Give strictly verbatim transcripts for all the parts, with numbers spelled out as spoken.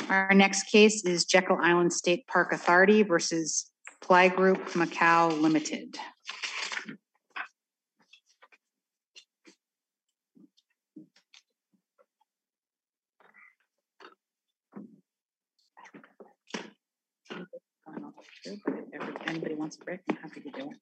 Our next case is Jekyll Island State Park Authority versus Ply Group Macau Limited. If anybody wants a break, I'm happy to do it.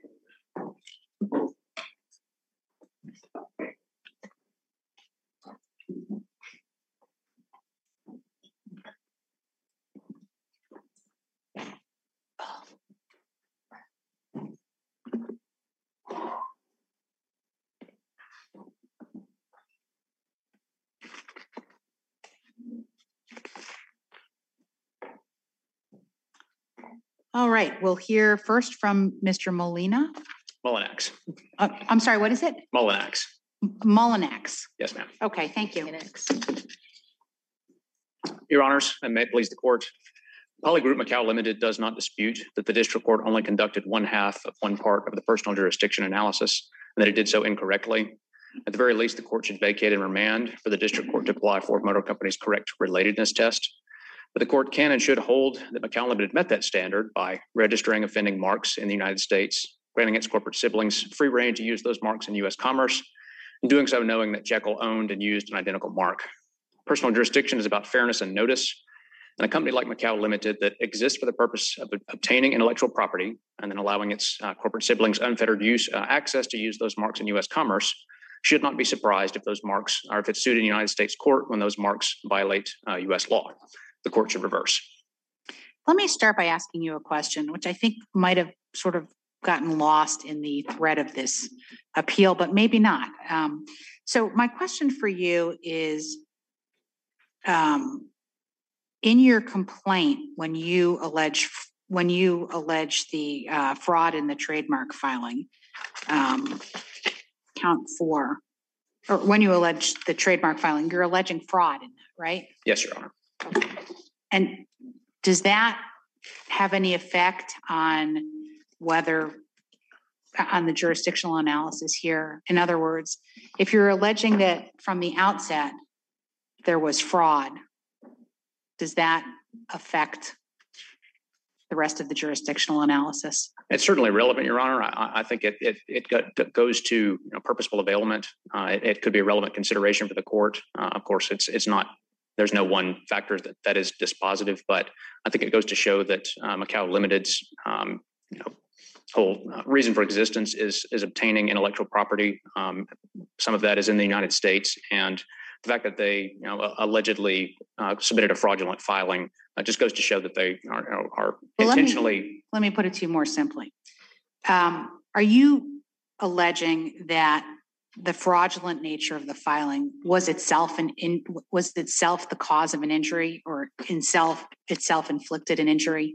All right, we'll hear first from Mister Molina. Mullinax. Uh, I'm sorry, what is it? Mullinax. Mullinax. Yes, ma'am. Okay, thank you. Your Honors, I may please the court. Ply Group Macau Limited does not dispute that the district court only conducted one half of one part of the personal jurisdiction analysis and that it did so incorrectly. At the very least, the court should vacate and remand for the district court to apply Ford Motor Company's correct relatedness test. But the court can and should hold that Macau Limited met that standard by registering offending marks in the United States, granting its corporate siblings free rein to use those marks in U S commerce, and doing so knowing that Jekyll owned and used an identical mark. Personal jurisdiction is about fairness and notice, and a company like Macau Limited that exists for the purpose of obtaining intellectual property and then allowing its uh, corporate siblings unfettered use, uh, access to use those marks in U S commerce should not be surprised if those marks, or if it's sued in the United States court when those marks violate uh, U S law. The court should reverse. Let me start by asking you a question, which I think might have sort of gotten lost in the thread of this appeal, but maybe not. Um, so my question for you is, um, in your complaint, when you allege when you allege the uh, fraud in the trademark filing, um, count four, or when you allege the trademark filing, you're alleging fraud in that, right? Yes, Your Honor. Okay. And does that have any effect on whether, on the jurisdictional analysis here? In other words, if you're alleging that from the outset there was fraud, does that affect the rest of the jurisdictional analysis? It's certainly relevant, Your Honor. I, I think it it it got, goes to you know, purposeful availment. Uh, it, it could be a relevant consideration for the court. Uh, of course, it's it's not. There's no one factor that, that is dispositive, but I think it goes to show that uh, Macau Limited's um, you know, whole uh, reason for existence is is obtaining intellectual property. Um, some of that is in the United States, and the fact that they you know, allegedly uh, submitted a fraudulent filing uh, just goes to show that they are, are well, intentionally. Let me, let me put it to you more simply. Um, are you alleging that the fraudulent nature of the filing was itself an in, was itself the cause of an injury, or in self itself inflicted an injury?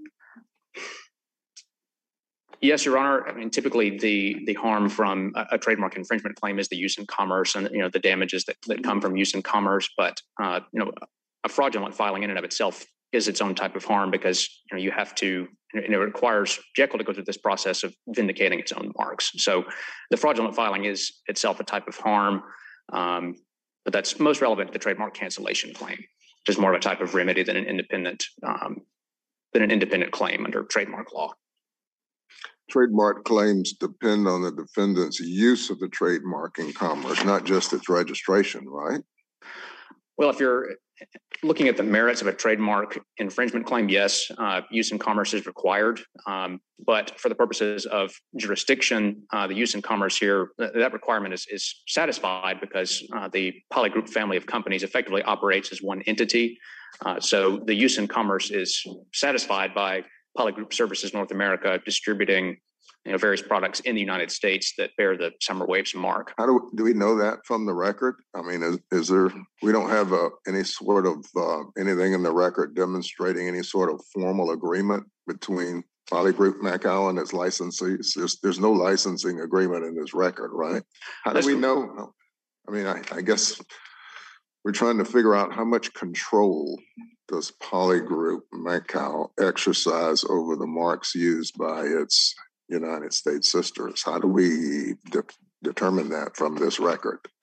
Yes, Your Honor. I mean, typically the the harm from a, a trademark infringement claim is the use in commerce, and you know the damages that, that come from use in commerce. But uh, you know, a fraudulent filing in and of itself is its own type of harm, because you know you have to. And it requires Jekyll to go through this process of vindicating its own marks. So the fraudulent filing is itself a type of harm, um, but that's most relevant to the trademark cancellation claim, which is more of a type of remedy than an independent um, than an independent claim under trademark law. Trademark claims depend on the defendant's use of the trademark in commerce, not just its registration, right? Well, if you're looking at the merits of a trademark infringement claim, yes, uh, use in commerce is required. Um, but for the purposes of jurisdiction, uh, the use in commerce here, th that requirement is, is satisfied because uh, the Ply Group family of companies effectively operates as one entity. Uh, so the use in commerce is satisfied by Ply Group Services North America distributing you know, various products in the United States that bear the Summer Waves mark. How do, do we know that from the record? I mean, is, is there, we don't have uh, any sort of, uh, anything in the record demonstrating any sort of formal agreement between Ply Group Macau and its licensees? There's, there's no licensing agreement in this record, right? How do we know? I mean, I, I guess we're trying to figure out how much control does Ply Group Macau exercise over the marks used by its United States sisters? How do we de determine that from this record?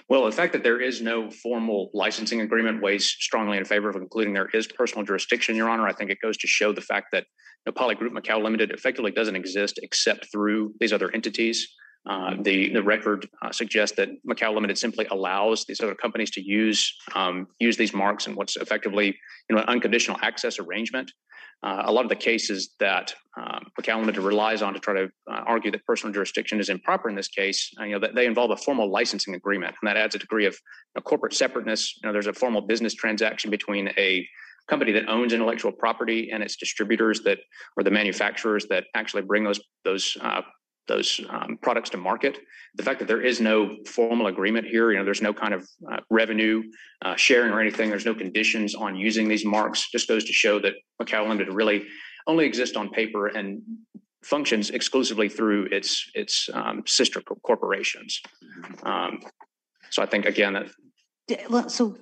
Well, the fact that there is no formal licensing agreement weighs strongly in favor of including there is personal jurisdiction, Your Honor. I think it goes to show the fact that the Poly Group Macau Limited effectively doesn't exist except through these other entities. Uh, the the record uh, suggests that Macau Limited simply allows these other companies to use um, use these marks in what's effectively you know an unconditional access arrangement. Uh, a lot of the cases that um, Macau Limited relies on to try to uh, argue that personal jurisdiction is improper in this case, uh, you know, that they involve a formal licensing agreement, and that adds a degree of you know, corporate separateness. You know, there's a formal business transaction between a company that owns intellectual property and its distributors that, or the manufacturers that actually bring those those uh, those um, products to market. The fact that there is no formal agreement here, you know, there's no kind of uh, revenue uh, sharing or anything. There's no conditions on using these marks. Just goes to show that Macau Limited really only exists on paper and functions exclusively through its its um, sister co- corporations. Um, so I think again that. D- well, So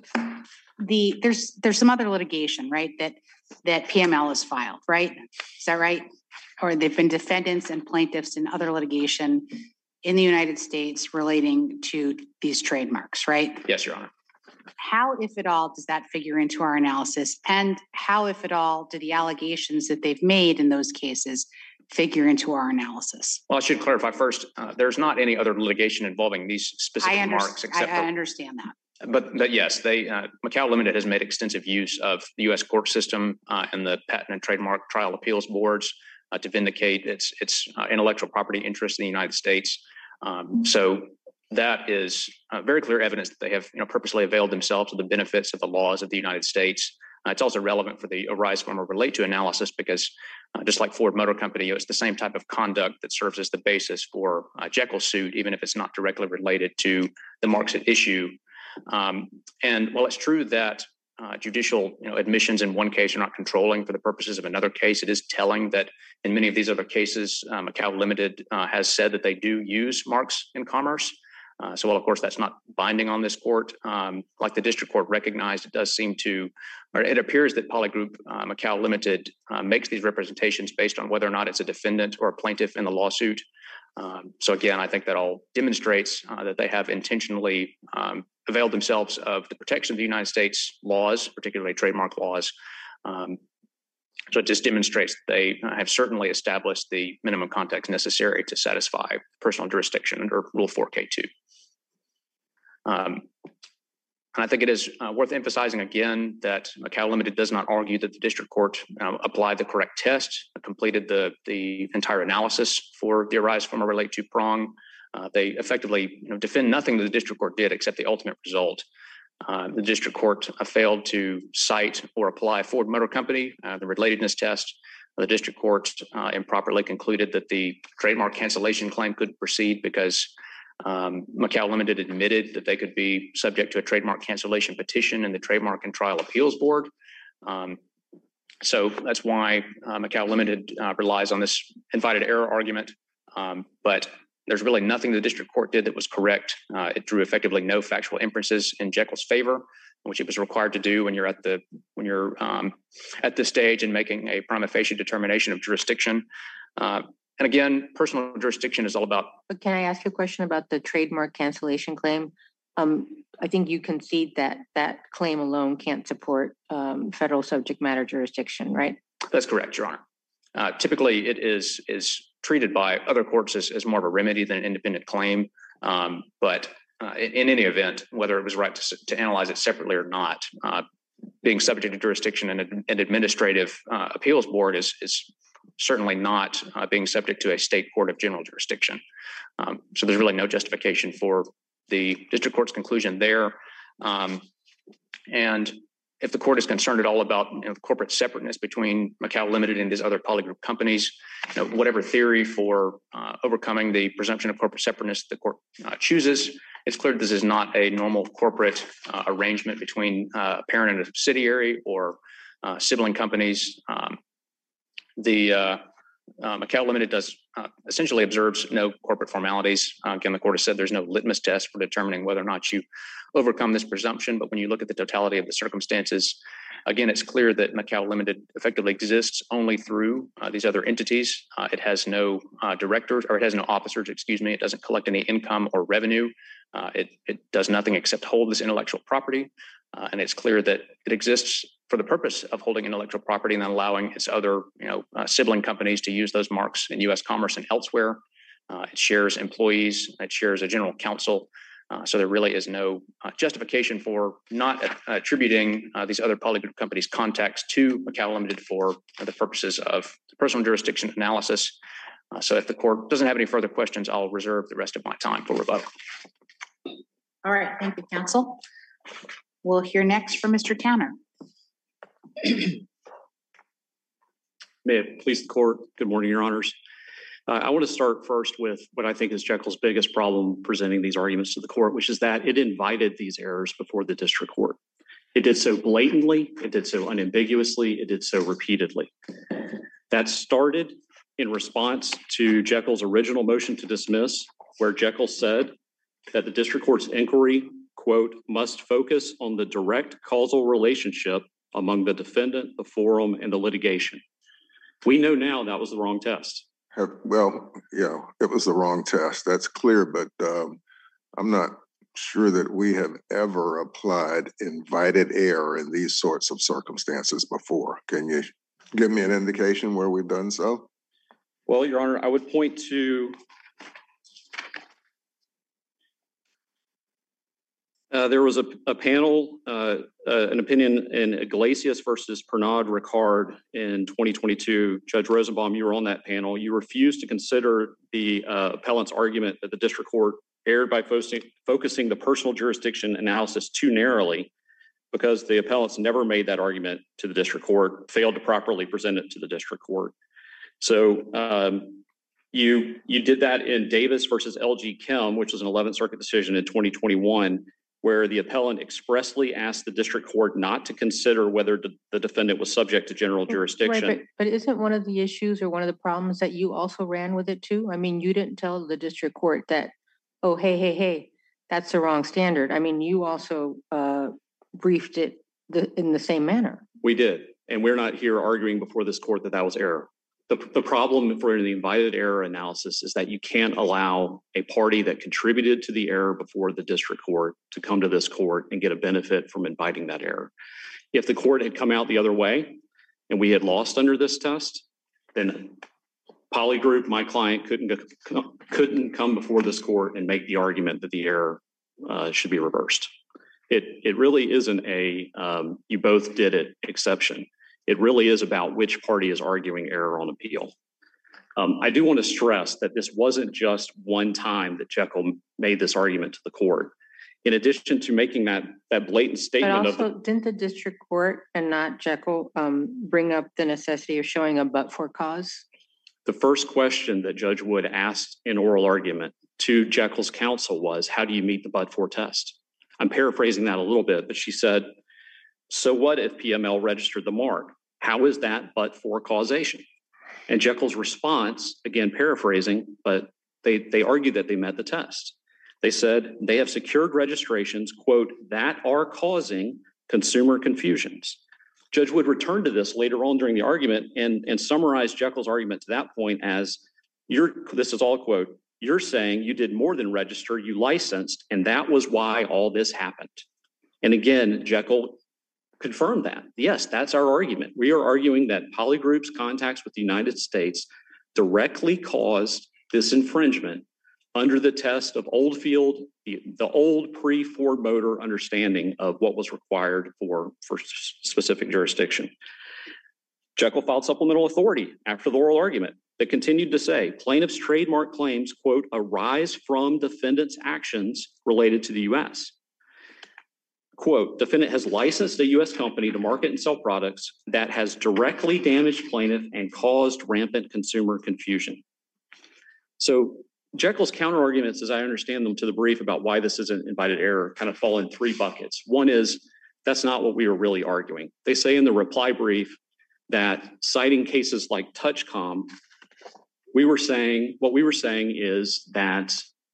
the, there's, there's some other litigation, right? That, that P M L has filed, right? Is that right? Or they've been defendants and plaintiffs in other litigation in the United States relating to these trademarks, right? Yes, Your Honor. How, if at all, does that figure into our analysis? And how, if at all, do the allegations that they've made in those cases figure into our analysis? Well, I should clarify first, uh, there's not any other litigation involving these specific I, under- marks I, except I for understand that. But, but yes, they uh, Macau Limited has made extensive use of the U S court system uh, and the Patent and Trademark Trial Appeals Boards uh, to vindicate its its uh, intellectual property interests in the United States. Um, so that is uh, very clear evidence that they have you know purposely availed themselves of the benefits of the laws of the United States. Uh, it's also relevant for the arise from or relate to analysis because uh, just like Ford Motor Company, you know, it's the same type of conduct that serves as the basis for uh, Jekyll's suit, even if it's not directly related to the marks at issue. Um, and while it's true that uh, judicial you know, admissions in one case are not controlling for the purposes of another case, it is telling that in many of these other cases, uh, Macau Limited uh, has said that they do use marks in commerce. Uh, so while, of course, that's not binding on this court, um, like the district court recognized, it does seem to, or it appears that Poly Group uh, Macau Limited uh, makes these representations based on whether or not it's a defendant or a plaintiff in the lawsuit. Um, so again, I think that all demonstrates uh, that they have intentionally um, availed themselves of the protection of the United States laws, particularly trademark laws. Um, so it just demonstrates that they have certainly established the minimum context necessary to satisfy personal jurisdiction under Rule four K two. Um, and I think it is uh, worth emphasizing again that Macau Limited does not argue that the district court uh, applied the correct test, completed the, the entire analysis for the arise from or relate to prong. Uh, they effectively you know, defend nothing that the district court did except the ultimate result. Uh, the district court uh, failed to cite or apply Ford Motor Company, uh, the relatedness test. The district court uh, improperly concluded that the trademark cancellation claim could proceed because um, Macau Limited admitted that they could be subject to a trademark cancellation petition in the Trademark and Trial Appeals Board. Um, so that's why uh, Macau Limited uh, relies on this invited error argument. Um, but there's really nothing the district court did that was correct. Uh, it drew effectively no factual inferences in Jekyll's favor, which it was required to do when you're at the when you're um, at this stage and making a prima facie determination of jurisdiction. Uh, and again, personal jurisdiction is all about. But can I ask you a question about the trademark cancellation claim? Um, I think you concede that that claim alone can't support um, federal subject matter jurisdiction, right? That's correct, Your Honor. Uh, typically, it is is treated by other courts as, as more of a remedy than an independent claim. Um, but uh, in, in any event, whether it was right to, to analyze it separately or not, uh, being subject to jurisdiction and an administrative uh, appeals board is is certainly not uh, being subject to a state court of general jurisdiction. Um, so there's really no justification for the district court's conclusion there. Um, and if the court is concerned at all about you know, corporate separateness between Macau Limited and these other Poly Group companies, you know, whatever theory for uh, overcoming the presumption of corporate separateness the court uh, chooses, it's clear that this is not a normal corporate uh, arrangement between uh, a parent and a subsidiary or uh, sibling companies. Um, the uh, uh, Macau Limited does uh, essentially observes no corporate formalities. Uh, again, the court has said there's no litmus test for determining whether or not you overcome this presumption. But when you look at the totality of the circumstances, Again, it's clear that Macau Limited effectively exists only through uh, these other entities. Uh, it has no uh, directors, or it has no officers, excuse me. It doesn't collect any income or revenue. Uh, it, it does nothing except hold this intellectual property. Uh, and it's clear that it exists for the purpose of holding intellectual property and then allowing its other, you know, uh, sibling companies to use those marks in U S commerce and elsewhere. Uh, it shares employees. It shares a general counsel. Uh, so there really is no uh, justification for not uh, attributing uh, these other Polygroup companies' contacts to Macau Limited for uh, the purposes of personal jurisdiction analysis. Uh, so if the court doesn't have any further questions, I'll reserve the rest of my time for rebuttal. All right, thank you, counsel. We'll hear next from Mister Towner. May it please the court. Good morning, Your Honors. Uh, I want to start first with what I think is Jekyll's biggest problem presenting these arguments to the court, which is that it invited these errors before the district court. It did so blatantly, it did so unambiguously, it did so repeatedly. That started in response to Jekyll's original motion to dismiss, where Jekyll said that the district court's inquiry, quote, must focus on the direct causal relationship among the defendant, the forum, and the litigation. We know now that was the wrong test. Have, well, yeah, it was the wrong test. That's clear, but um, I'm not sure that we have ever applied invited error in these sorts of circumstances before. Can you give me an indication where we've done so? Well, Your Honor, I would point to Uh, there was a, a panel, uh, uh, an opinion in Iglesias versus Pernod Ricard in twenty twenty-two. Judge Rosenbaum, you were on that panel. You refused to consider the uh, appellant's argument that the district court erred by focusing, focusing the personal jurisdiction analysis too narrowly, because the appellants never made that argument to the district court, failed to properly present it to the district court. So um, you, you did that in Davis versus L G Chem, which was an eleventh Circuit decision in twenty twenty-one. Where the appellant expressly asked the district court not to consider whether the, the defendant was subject to general jurisdiction. Right, but, but isn't one of the issues or one of the problems that you also ran with it too? I mean, you didn't tell the district court that, oh, hey, hey, hey, that's the wrong standard. I mean, you also uh, briefed it the, in the same manner. We did, and we're not here arguing before this court that that was error. The, the problem for the invited error analysis is that you can't allow a party that contributed to the error before the district court to come to this court and get a benefit from inviting that error. If the court had come out the other way and we had lost under this test, then Polygroup, my client, couldn't, couldn't come before this court and make the argument that the error uh, should be reversed. It, it really isn't a um, you both did it exception. It really is about which party is arguing error on appeal. Um, I do want to stress that this wasn't just one time that Jekyll made this argument to the court. In addition to making that, that blatant statement but also, of the, didn't the district court and not Jekyll um, bring up the necessity of showing a but-for cause? the first question that Judge Wood asked in oral argument to Jekyll's counsel was, how do you meet the but-for test? I'm paraphrasing that a little bit, but she said, so what if P M L registered the mark? How is that but for causation? And Jekyll's response, again paraphrasing, but they, they argued that they met the test. They said they have secured registrations, quote, that are causing consumer confusions. Judge Wood returned to this later on during the argument and, and summarized Jekyll's argument to that point as, you're, this is all quote, you're saying you did more than register, you licensed, and that was why all this happened. And again, Jekyll confirmed that. Yes, that's our argument. We are arguing that Polygroup's contacts with the United States directly caused this infringement under the test of Oldfield, the, the old pre-Ford Motor understanding of what was required for, for specific jurisdiction. Jekyll filed supplemental authority after the oral argument that continued to say plaintiff's trademark claims, quote, arise from defendant's actions related to the U S. Quote, defendant has licensed a U S company to market and sell products that has directly damaged plaintiff and caused rampant consumer confusion. So Jekyll's counter arguments, as I understand them to the brief about why this isn't invited error, kind of fall in three buckets. One is that's not what we were really arguing. They say in the reply brief that citing cases like Touchcom, we were saying, what we were saying is that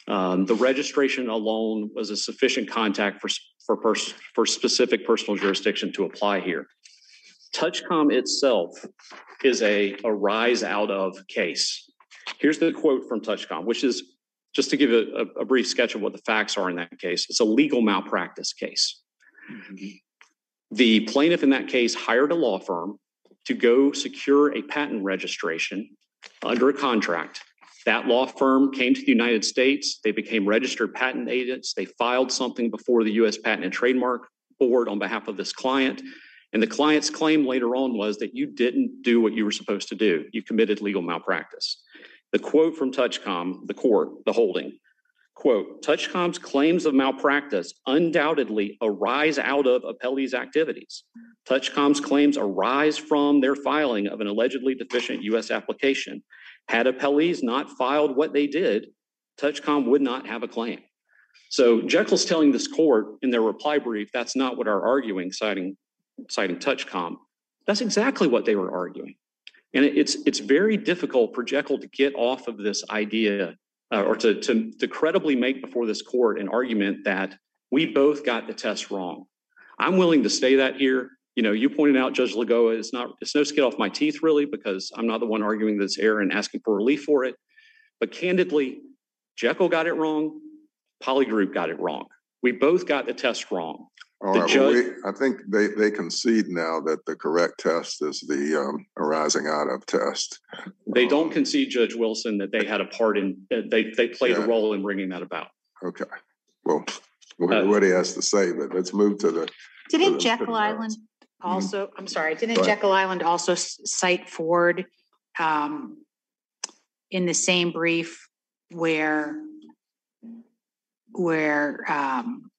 Um, the registration alone was a sufficient contact for, for, pers- for specific personal jurisdiction to apply here. Touchcom itself is a arise out of case. Here's the quote from Touchcom, which is, just to give a, a brief sketch of what the facts are in that case, it's a legal malpractice case. Mm-hmm. The plaintiff in that case hired a law firm to go secure a patent registration under a contract. That law firm came to the United States. They became registered patent agents. They filed something before the U S Patent and Trademark Board on behalf of this client. And the client's claim later on was that you didn't do what you were supposed to do. You committed legal malpractice. The quote from Touchcom, the court, the holding, quote, Touchcom's claims of malpractice undoubtedly arise out of appellee's activities. Touchcom's claims arise from their filing of an allegedly deficient U S application. Had appellees not filed what they did, Touchcom would not have a claim. So Jekyll's telling this court in their reply brief, that's not what our arguing, citing, citing Touchcom. That's exactly what they were arguing. And it's it's very difficult for Jekyll to get off of this idea uh, or to, to, to credibly make before this court an argument that we both got the test wrong. I'm willing to say that here. You know, you pointed out, Judge Lagoa, it's not it's no skin off my teeth, really, because I'm not the one arguing this error and asking for relief for it. But candidly, Jekyll got it wrong. Polygroup got it wrong. We both got the test wrong. All right, well, we, I think they, they concede now that the correct test is the um, arising out of test. They um, don't concede, Judge Wilson, that they had a part in, uh, they, they played yeah. a role in bringing that about. Okay. Well, what, uh, what he has to say, but let's move to the. Didn't to Jekyll the Island also, mm-hmm. I'm sorry, didn't Right. Jekyll Island also cite Ford um, in the same brief where, where, um,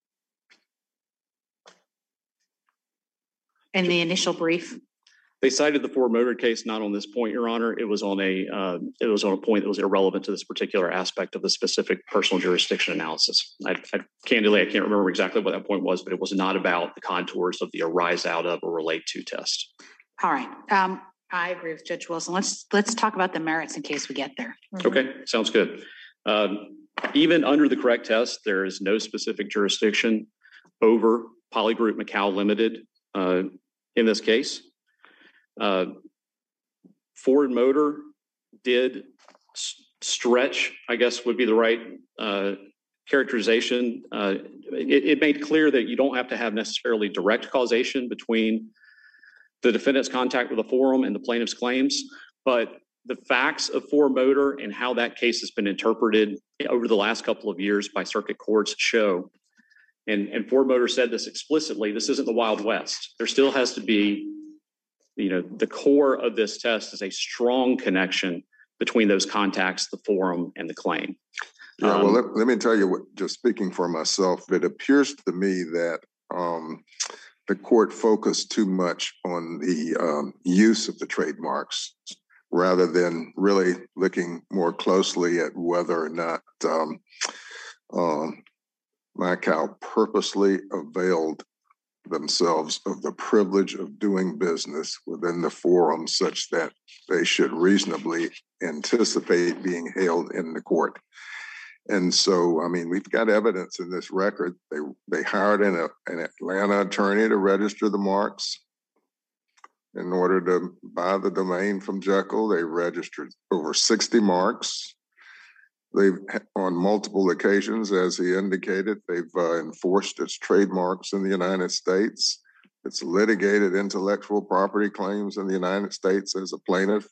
in the initial brief? They cited the Ford Motor case, not on this point, Your Honor. It was on a uh, it was on a point that was irrelevant to this particular aspect of the specific personal jurisdiction analysis. I, I candidly, I can't remember exactly what that point was, but it was not about the contours of the arise out of or relate to test. All right, um, I agree with Judge Wilson. Let's let's talk about the merits in case we get there. Mm-hmm. Okay, sounds good. Um, even under the correct test, there is no specific jurisdiction over Polygroup Macau Limited. Uh, in this case, uh, Ford Motor did s- stretch, I guess would be the right uh, characterization. Uh, it, it made clear that you don't have to have necessarily direct causation between the defendant's contact with the forum and the plaintiff's claims, but the facts of Ford Motor and how that case has been interpreted over the last couple of years by circuit courts show. And, and Ford Motor said this explicitly, this isn't the Wild West. There still has to be, you know, the core of this test is a strong connection between those contacts, the forum, and the claim. Yeah, um, well, let, let me tell you what, just speaking for myself, it appears to me that um, the court focused too much on the um, use of the trademarks rather than really looking more closely at whether or not um, um, Macau purposely availed themselves of the privilege of doing business within the forum such that they should reasonably anticipate being held in the court. And so, I mean, we've got evidence in this record. They they hired an, an Atlanta attorney to register the marks. In order to buy the domain from Jekyll, they registered over sixty marks. They've, on multiple occasions, as he indicated, they've uh, enforced its trademarks in the United States. It's litigated intellectual property claims in the United States as a plaintiff.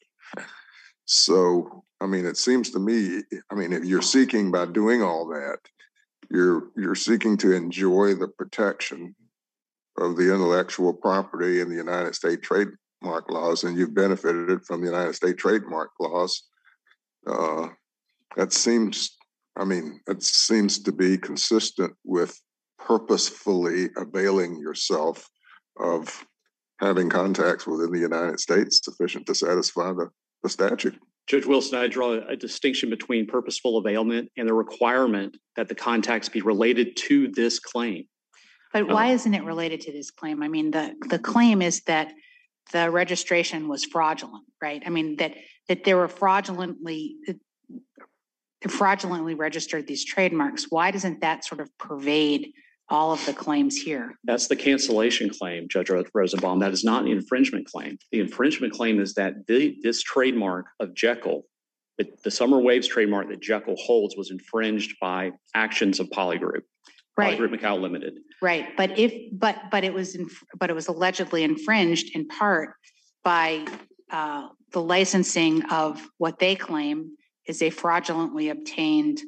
So, I mean, it seems to me, I mean, if you're seeking by doing all that, you're you're seeking to enjoy the protection of the intellectual property in the United States trademark laws, and you've benefited from the United States trademark laws. Uh, That seems, I mean, it seems to be consistent with purposefully availing yourself of having contacts within the United States sufficient to satisfy the, the statute. Judge Wilson, I draw a distinction between purposeful availment and the requirement that the contacts be related to this claim. But why isn't it related to this claim? I mean, the, the claim is that the registration was fraudulent, right? I mean, that, that there were fraudulently, fraudulently registered these trademarks. Why doesn't that sort of pervade all of the claims here? That's the cancellation claim, Judge Rosenbaum. That is not an infringement claim. The infringement claim is that the, this trademark of Jekyll, the, the Summer Waves trademark that Jekyll holds, was infringed by actions of Polygroup, Right. Polygroup Macau Limited. Right. But if, but, but it was, inf- but it was allegedly infringed in part by uh, the licensing of what they claim is a fraudulently obtained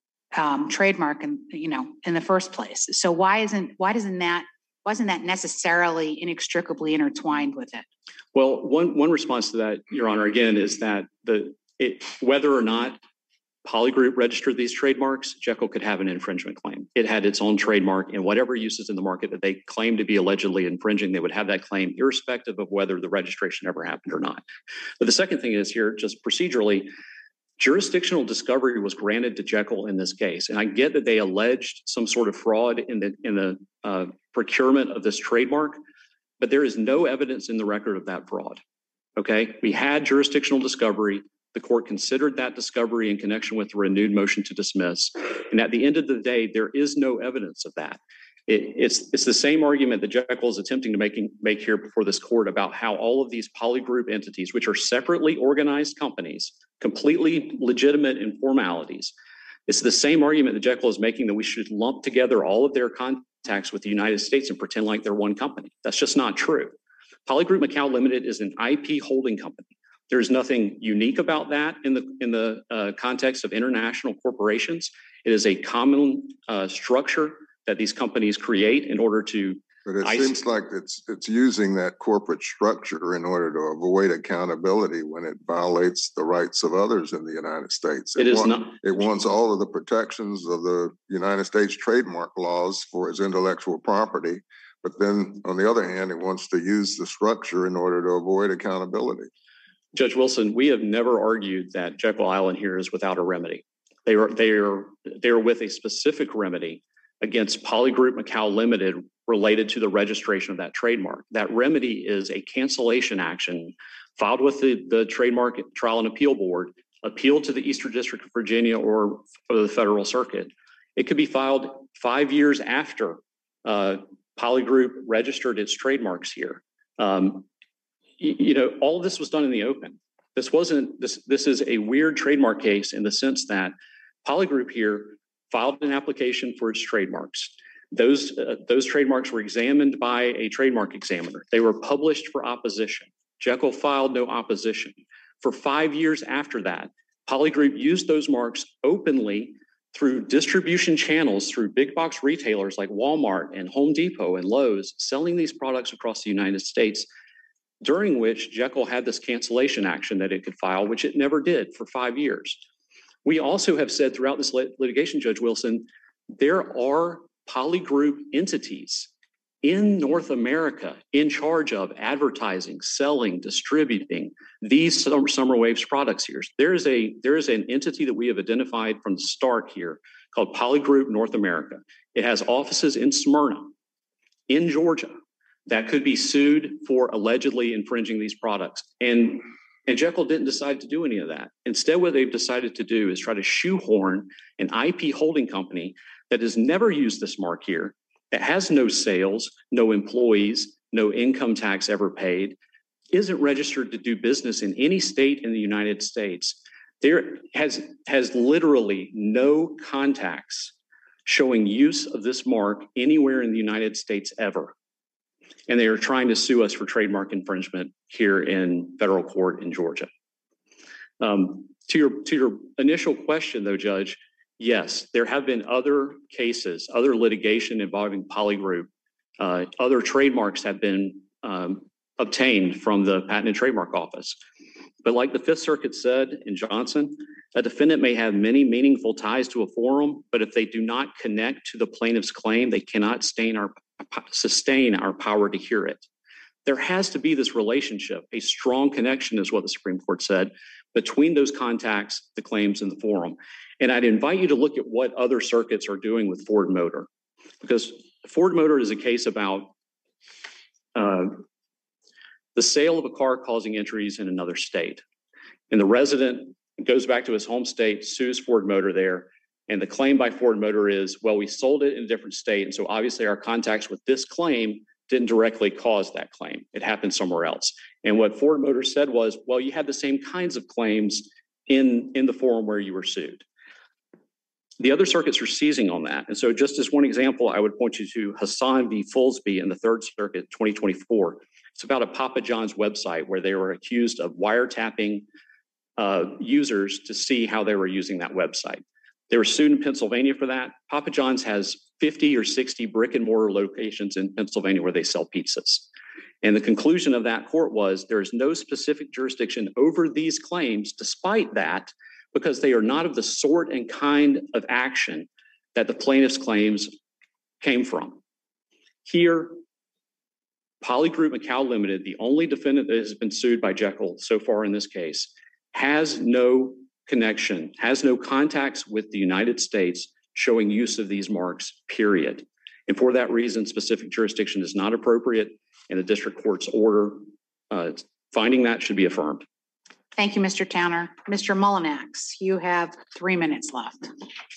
um, trademark, and you know, in the first place. So why isn't why doesn't that wasn't that necessarily inextricably intertwined with it? Well, one one response to that, Your Honor, again, is that the it whether or not Polygroup registered these trademarks, Jekyll could have an infringement claim. It had its own trademark, and whatever uses in the market that they claim to be allegedly infringing, they would have that claim irrespective of whether the registration ever happened or not. But the second thing is here, just procedurally, jurisdictional discovery was granted to Jekyll in this case. And I get that they alleged some sort of fraud in the in the uh, procurement of this trademark, but there is no evidence in the record of that fraud. Okay, we had jurisdictional discovery. The court considered that discovery in connection with the renewed motion to dismiss. And at the end of the day, there is no evidence of that. It, it's, it's the same argument that Jekyll is attempting to make, make here before this court about how all of these Polygroup entities, which are separately organized companies, completely legitimate in formalities. It's the same argument that Jekyll is making, that we should lump together all of their contacts with the United States and pretend like they're one company. That's just not true. Polygroup Macau Limited is an I P holding company. There's nothing unique about that in the in the uh, context of international corporations. It is a common uh, structure that these companies create in order to. But it I- seems like it's it's using that corporate structure in order to avoid accountability when it violates the rights of others in the United States. It is want- not. It wants all of the protections of the United States trademark laws for its intellectual property. But then on the other hand, it wants to use the structure in order to avoid accountability. Judge Wilson, we have never argued that Jekyll Island here is without a remedy. They are they are they are with a specific remedy against Polygroup Macau Limited related to the registration of that trademark. That remedy is a cancellation action filed with the, the Trademark Trial and Appeal Board, appealed to the Eastern District of Virginia or, or the Federal Circuit. It could be filed five years after uh, Polygroup registered its trademarks here. Um, You know, all of this was done in the open. This wasn't, this, this is a weird trademark case in the sense that Polygroup here filed an application for its trademarks. Those, uh, those trademarks were examined by a trademark examiner. They were published for opposition. Jekyll filed no opposition. For five years after that, Polygroup used those marks openly through distribution channels, through big box retailers like Walmart and Home Depot and Lowe's, selling these products across the United States, during which Jekyll had this cancellation action that it could file, which it never did for five years. We also have said throughout this lit- litigation, Judge Wilson, there are Polygroup entities in North America in charge of advertising, selling, distributing these Summer, Summer Waves products here. There is a there is an entity that we have identified from the start here called Polygroup North America. It has offices in Smyrna, in Georgia, that could be sued for allegedly infringing these products. And, and Jekyll didn't decide to do any of that. Instead, what they've decided to do is try to shoehorn an I P holding company that has never used this mark here, that has no sales, no employees, no income tax ever paid, isn't registered to do business in any state in the United States. There has, has literally no contacts showing use of this mark anywhere in the United States ever. And they are trying to sue us for trademark infringement here in federal court in Georgia. Um, to your to your initial question, though, Judge, yes, there have been other cases, other litigation involving Polygroup. Uh, other trademarks have been um, obtained from the Patent and Trademark Office. But like the Fifth Circuit said in Johnson, a defendant may have many meaningful ties to a forum, but if they do not connect to the plaintiff's claim, they cannot sustain our, sustain our power to hear it. There has to be this relationship, a strong connection is what the Supreme Court said, between those contacts, the claims, and the forum. And I'd invite you to look at what other circuits are doing with Ford Motor, because Ford Motor is a case about uh, the sale of a car causing injuries in another state. And the resident goes back to his home state, sues Ford Motor there. And the claim by Ford Motor is, well, we sold it in a different state. And so obviously our contacts with this claim didn't directly cause that claim. It happened somewhere else. And what Ford Motor said was, well, you had the same kinds of claims in, in the forum where you were sued. The other circuits are seizing on that. And so just as one example, I would point you to Hassan v. Foulsby in the Third Circuit, twenty twenty-four. It's about a Papa John's website where they were accused of wiretapping uh, users to see how they were using that website. They were sued in Pennsylvania for that. Papa John's has fifty or sixty brick and mortar locations in Pennsylvania where they sell pizzas. And the conclusion of that court was there is no specific jurisdiction over these claims, despite that, because they are not of the sort and kind of action that the plaintiff's claims came from. Here, Polygroup Macau Limited, the only defendant that has been sued by Jekyll so far in this case, has no connection, has no contacts with the United States showing use of these marks, period. And for that reason, specific jurisdiction is not appropriate, and the district court's order uh, finding that should be affirmed. Thank you, Mister Towner. Mister Mullinax, you have three minutes left.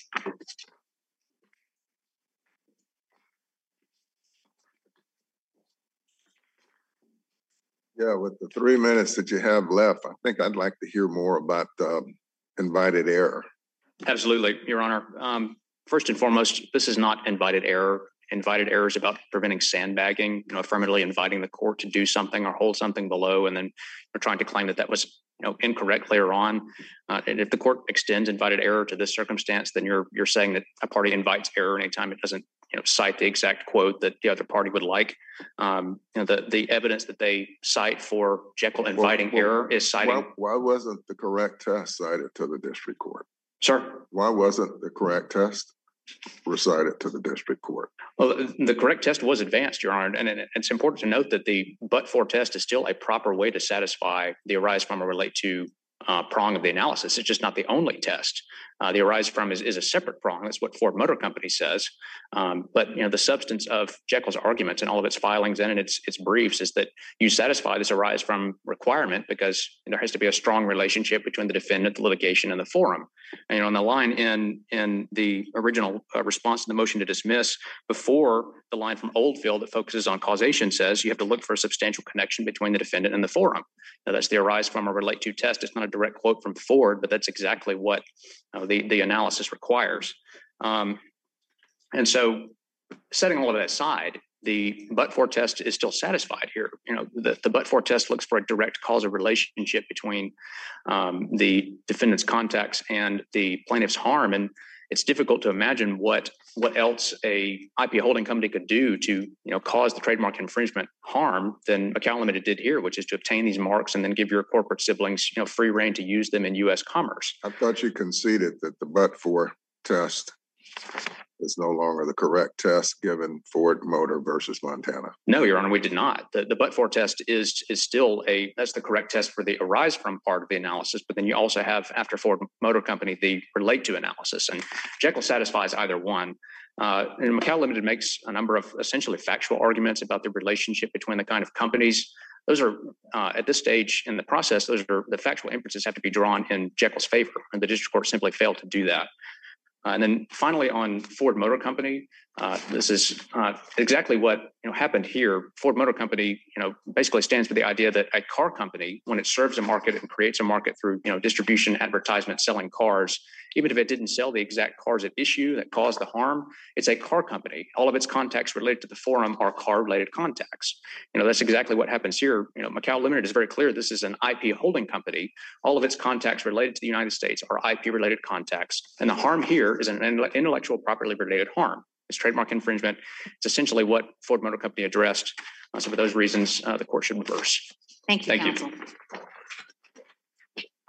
Yeah, with the three minutes that you have left, I think I'd like to hear more about um, invited error. Absolutely, Your Honor. Um, first and foremost, this is not invited error. Invited error is about preventing sandbagging, you know, affirmatively inviting the court to do something or hold something below, and then we're trying to claim that that was, you know, incorrect later on. Uh, and if the court extends invited error to this circumstance, then you're you're saying that a party invites error anytime it doesn't, you know, cite the exact quote that the other party would like. Um, you know, the the evidence that they cite for Jekyll inviting well, error is citing. Why, why wasn't the correct test cited to the district court? Sir? Why wasn't the correct test recited to the district court? Well, the correct test was advanced, Your Honor, and it's important to note that the but-for test is still a proper way to satisfy the arise from or relate to uh, prong of the analysis. It's just not the only test. Uh, the arise from is, is a separate prong. That's what Ford Motor Company says. Um, but you know, the substance of Jekyll's arguments and all of its filings and in its its briefs is that you satisfy this arise from requirement because there has to be a strong relationship between the defendant, the litigation, and the forum. And you know, on the line in in the original uh, response to the motion to dismiss, before the line from Oldfield that focuses on causation says you have to look for a substantial connection between the defendant and the forum. Now, that's the arise from or relate to test. It's not a direct quote from Ford, but that's exactly what uh, the, the analysis requires. Um, and so setting all of that aside, the but-for test is still satisfied here. You know, the, the but-for test looks for a direct causal relationship between um, the defendant's contacts and the plaintiff's harm. And it's difficult to imagine what what else a I P holding company could do to, you know, cause the trademark infringement harm than Macau Limited did here, which is to obtain these marks and then give your corporate siblings, you know, free reign to use them in U S commerce. I thought you conceded that the but-for test is no longer the correct test given Ford Motor versus Montana. No, Your Honor, we did not. The, the but-for test is is still a, that's the correct test for the arise from part of the analysis, but then you also have, after Ford Motor Company, the relate to analysis, and Jekyll satisfies either one. Uh, and Macau Limited makes a number of essentially factual arguments about the relationship between the kind of companies. Those are, uh, at this stage in the process, those are the factual inferences have to be drawn in Jekyll's favor, and the district court simply failed to do that. Uh, and then finally on Ford Motor Company, uh, this is uh, exactly what you know happened here. Ford Motor Company, you know, basically stands for the idea that a car company, when it serves a market and creates a market through you know distribution, advertisement, selling cars, even if it didn't sell the exact cars at issue that caused the harm, it's a car company. All of its contacts related to the forum are car-related contacts. You know, that's exactly what happens here. You know, Macau Limited is very clear. This is an I P holding company. All of its contacts related to the United States are I P-related contacts, and the harm here is an intellectual property related harm. It's trademark infringement. It's essentially what Ford Motor Company addressed. Uh, so for those reasons, uh, the court should reverse. Thank you, Thank counsel. you.